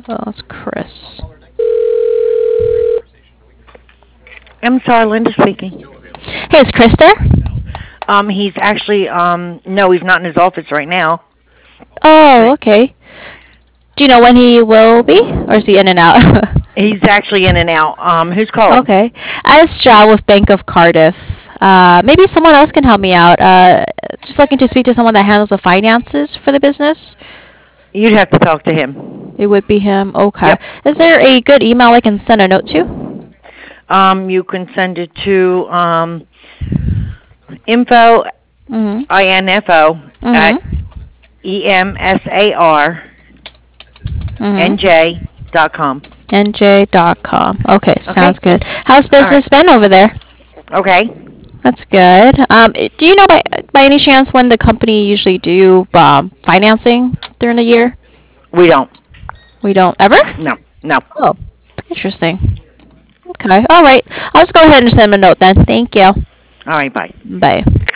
Oh, it's Chris. I'm sorry, Linda speaking. Hey, is Chris there? He's actually, no, he's not in his office right now. Oh, okay. Do you know when he will be? Or is he in and out? He's actually in and out. Who's calling? Okay. As Stroud with Bank of Cardiff. Maybe someone else can help me out. Just looking to speak to someone that handles the finances for the business. You'd have to talk to him. It would be him. Okay. Yep. Is there a good email I can send a note to? You can send it to info Mm-hmm. info at Mm-hmm. Mm-hmm. emsarnj.com. NJ.com. Okay, Okay. sounds good. How's All right. business been over there? Okay. That's good. Do you know by any chance when the company usually do financing during the year? We don't. We don't ever? No. No. Oh, interesting. Okay. All right. I'll just go ahead and send him a note then. Thank you. All right. Bye. Bye.